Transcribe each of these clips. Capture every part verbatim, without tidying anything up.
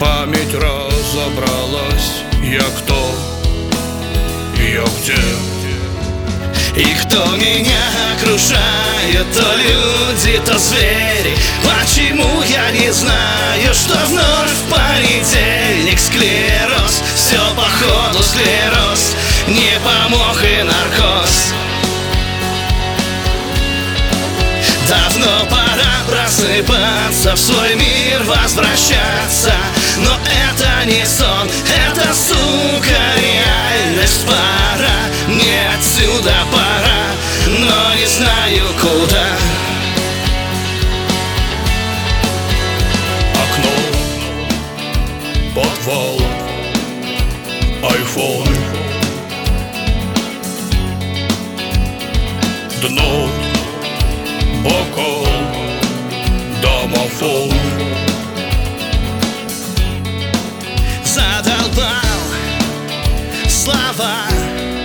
Память разобралась, я кто, я где. И кто меня окружает, то люди, то звери. Почему я не знаю, что вновь в понедельник склероз? Все походу склероз, не помог и наркоз. Давно пора просыпаться, в свой мир возвращаться. Но это не сон, это, сука, реальность. Пора, мне отсюда пора, но не знаю куда. Окно, подвал, айфон, дно, бокал, домофон. Задолбал слова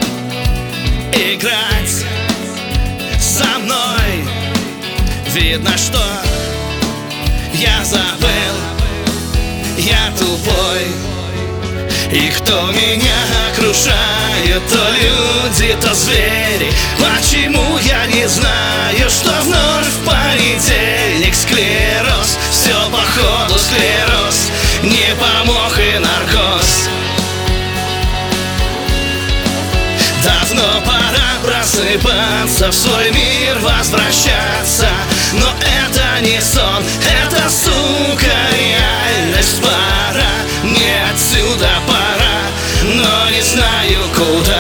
играть со мной. Видно, что я забыл, я тупой. И кто меня окружает, то люди, то звери. Почему я не знаю, что вновь в понедельник склероз? Все походу склероз, не помог и наркоз. Давно пора просыпаться, в свой мир возвращаться. Но это не сон, это, сука, реальность. Пора, мне отсюда пора, но не знаю куда.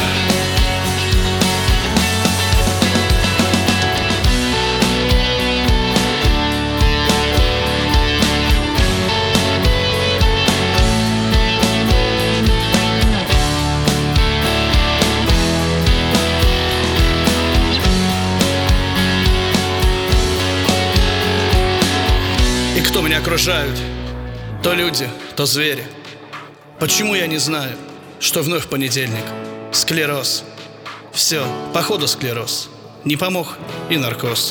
И кто меня окружают, то люди, то звери. Почему я не знаю, что вновь понедельник склероз? Все, походу склероз, не помог и наркоз.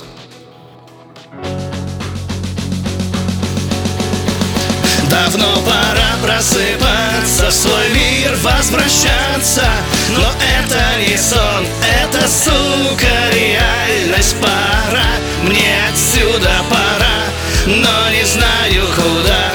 Давно пора просыпаться, в свой мир возвращаться. Но это не сон, это, сука, реальность. Пора, мне отсюда пора, но не знаю куда.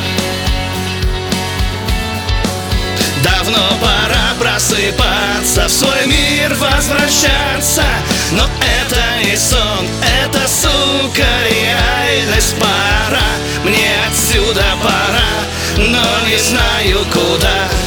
Давно пора просыпаться, в свой мир возвращаться. Но это не сон, это, сука, реальность. Пора, мне отсюда пора, но не знаю куда.